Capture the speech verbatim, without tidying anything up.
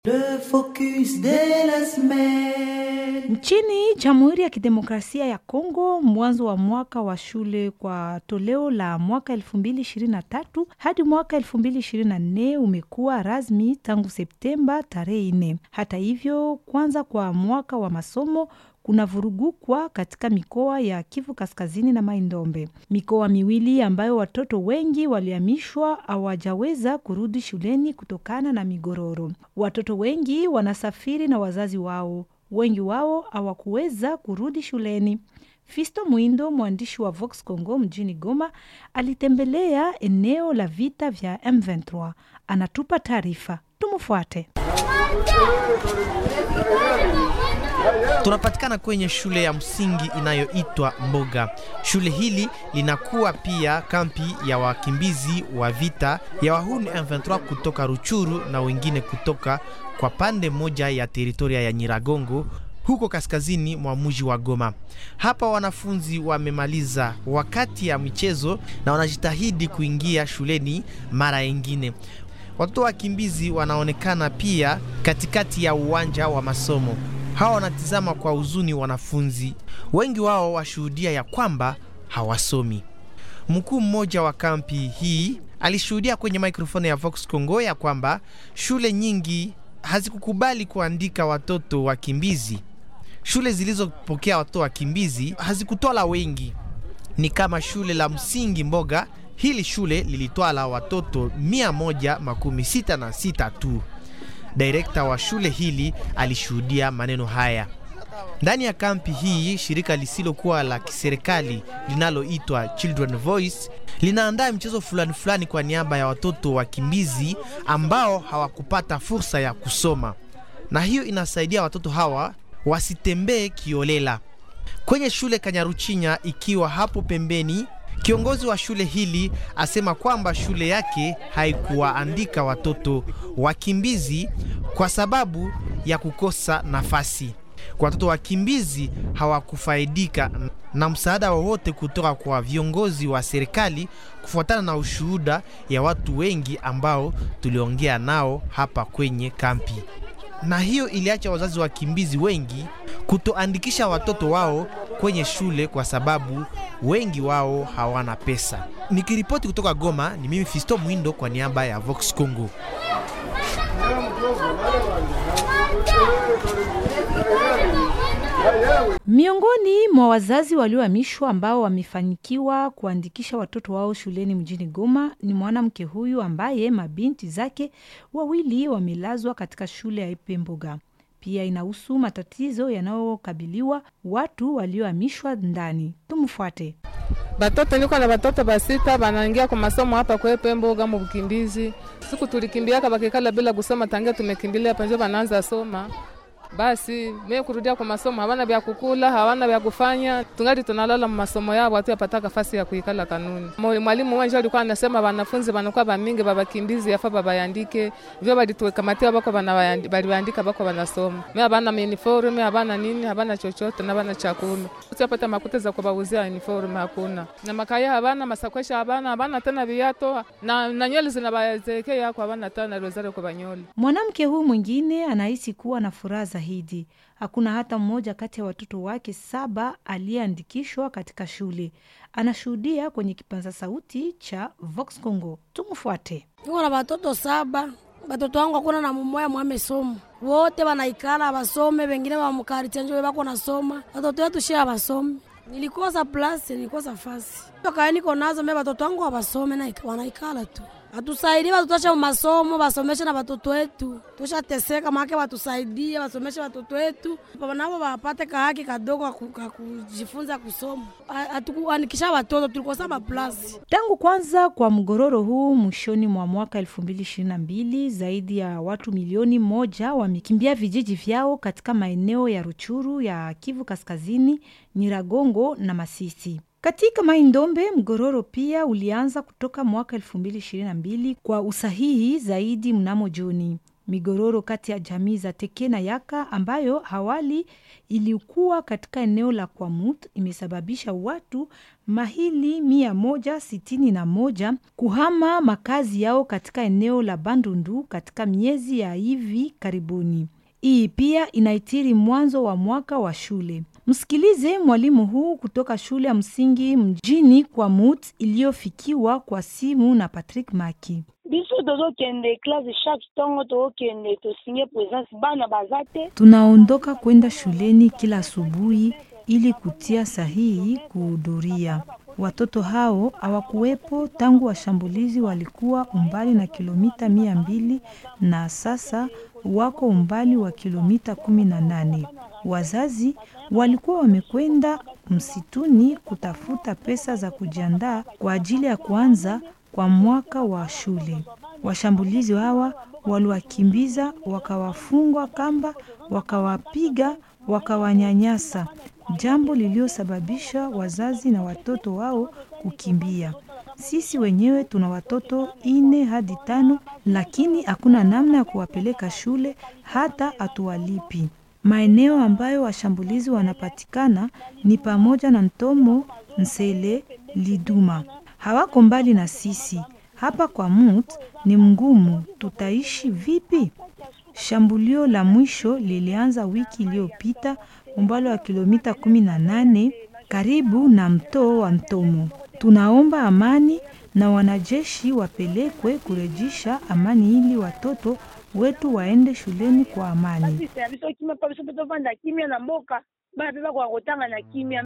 Le focus de la semaine. Nchini Jamhuri ya Kidemokrasia ya Kongo, mwanzo wa mwaka wa shule kwa toleo la mwaka elfu mbili ishirini na tatu hadi mwaka elfu mbili ishirini na nne umekuwa rasmi tangu Septemba tarehe nne. Hata hivyo, kwanza kwa mwaka wa masomo kuna vurugukwa katika mikoa ya Kivu Kaskazini na Mai-Ndombe. Mikoa miwili ambayo watoto wengi walihamishwa hawajaweza kurudi shuleni kutokana na migororo. Watoto wengi wanasafiri na wazazi wao. Wengi wao hawakuweza kurudi shuleni. Fisto Muindo, mwandishi wa Vox Congo mjini Goma, alitembelea eneo la vita vya M ishirini na tatu. Anatupa taarifa. Tumufuate. Tunapatikana kwenye shule ya msingi inayoitwa Mboga. Shule hili linakuwa pia kampi ya wakimbizi wa vita ya wahuni M ishirini na tatu kutoka Ruchuru na wengine kutoka kwa pande moja ya teritoria ya Nyiragongo huko kaskazini mwa mji wa Goma. Hapa wanafunzi wamemaliza wakati ya michezo na wanajitahidi kuingia shuleni mara nyingine. Watoto wakimbizi wanaonekana pia katikati ya uwanja wa masomo. Hawa wanatizama kwa huzuni wanafunzi. Wengi wao washuhudia ya kwamba hawasomi. Mkuu mmoja wa kampi hii alishuhudia kwenye mikrofoni ya Vox Congo ya kwamba shule nyingi hazikukubali kuandika watoto wakimbizi. Shule zilizopokea watoto wakimbizi hazikutwala wengi. Ni kama shule la msingi Mboga. Hili shule lilitwala watoto mia moja makumi sita na sita tu. Direkta wa shule hili alishuhudia maneno haya. Ndani ya kampi hii, shirika lisilokuwa la kiserikali linaloitwa Children Voice linaandaa mchezo fulani fulani kwa niaba ya watoto wakimbizi ambao hawakupata fursa ya kusoma. Na hiyo inasaidia watoto hawa wasitembee kiolela. Kwenye shule Kanyaruchinya ikiwa hapo pembeni, kiongozi wa shule hili asema kwamba shule yake haikuwaandika watoto wakimbizi kwa sababu ya kukosa nafasi. Kwa watoto wakimbizi hawakufaidika na msaada wowote kutoka kwa viongozi wa serikali, kufuatana na ushuhuda ya watu wengi ambao tuliongea nao hapa kwenye kampi. Na hiyo iliacha wazazi wakimbizi wengi kutoandikisha watoto wao kwenye shule kwa sababu wengi wao hawana pesa. Nikiripoti kutoka Goma, ni mimi Fisto Muindo kwa niaba ya Vox Congo. Miongoni mwa wazazi waliohamishwa ambao wamefanikiwa kuandikisha watoto wao shuleni mjini Goma ni mwanamke huyu ambaye mabinti zake wawili wamelazwa katika shule ya Epemboga. Pia inahusu matatizo yanayokabiliwa watu waliohamishwa ndani. Tumfuate. Batoto niko na batoto basita banaingia kwa masomo hapa kwa Epemboga mu bukimbizi. Siku tulikimbiaka bakikala bila kusoma, tangia tumekimbilia hapa ndio banaanza soma. Basi mimi kurudia kwa masomo, hawana vya kukula, hawana vya kufanya, tungali tunalala mu masomo yao, watu yapata nafasi ya kuikala kanuni. Mwalimu mmoja alikuwa anasema wanafunzi wanakuwa bamingi babakimbizi yafa babayandike, vyo balituwekamatia bako banaandika bako wanasoma. Mimi habana uniform, mimi habana nini, habana chochote na habana chakula. Utapata makuta za kubauzia uniform hakuna. Na makaya habana, masakwesha habana, habana tena viato na na nywele zinabazekea yako habana tena rozari kwa banyoli. Mwanamke huyu mwingine anahisi kuwa na furaha zaidi. Hakuna hata mmoja kati ya watoto wake saba aliyeandikishwa katika shule. Anashuhudia kwenye kipaza sauti cha Vox Congo. Tumfuate. Niko na watoto saba. Watoto wangu hakuna na mmoja mwamesoma. Wote wanaikala basome, wengine wa mkariti nje wako nasoma. Watoto wetu shia basome. Nilikosa plus, nilikosa fasi. Toka niko nazo mimi watoto wangu wabasome na wanaikala tu. Atusaidie watoto masomo, basomeshe na watoto wetu. Tushateseka maana watusaidie, basomeshe watoto wetu. Baba nao wapate haki kadogo kujifunza kusoma. Atukuandikisha watoto tulikosa maplasi. Tangu kwanza kwa mgororo huu mwishoni mwa mwaka elfu mbili ishirini na mbili, zaidi ya watu milioni moja wamekimbia vijiji vyao katika maeneo ya Ruchuru, ya Kivu Kaskazini, Nyiragongo na Masisi. Katika Mai-Ndombe, mgororo pia ulianza kutoka mwaka elfu mbili ishirini na mbili kwa usahihi zaidi mnamo Juni. Migororo kati ya jamii za Teke na Yaka ambayo hawali ilikuwa katika eneo la Kwamut imesababisha watu mahili mia moja sitini na moja kuhama makazi yao katika eneo la Bandundu katika miezi ya hivi karibuni. Hii pia inaitiri mwanzo wa mwaka wa shule. Msikilize mwalimu huu kutoka shule ya msingi mjini Kwamut iliyofikiwa kwa simu na Patrick Maki. Tunaondoka kwenda shuleni kila asubuhi ili kutia sahihi kuhudhuria. Watoto hao hawakuwepo tangu washambulizi walikuwa umbali na kilomita mia mbili na sasa wako umbali wa kilomita kumi na nane. Wazazi walikuwa wamekwenda msituni kutafuta pesa za kujiandaa kwa ajili ya kuanza kwa mwaka wa shule. Washambulizi hawa waliwakimbiza, wakawafungwa kamba, wakawapiga, wakawanyanyasa. Jambo liliosababisha wazazi na watoto wao kukimbia. Sisi wenyewe tuna watoto ine hadi tano, lakini hakuna namna ya kuwapeleka shule hata atuwalipi. Maeneo ambayo washambulizi wanapatikana ni pamoja na Ntomo, Nsele, Liduma. Hawako mbali na sisi. Hapa Kwamut ni mgumu, tutaishi vipi? Shambulio la mwisho lilianza wiki iliyopita umbali wa kilomita kumi na nane karibu na mto wa Ntomo. Tunaomba amani na wanajeshi wapelekwe kurejisha amani ili watoto wetu waende shuleni kwa amani.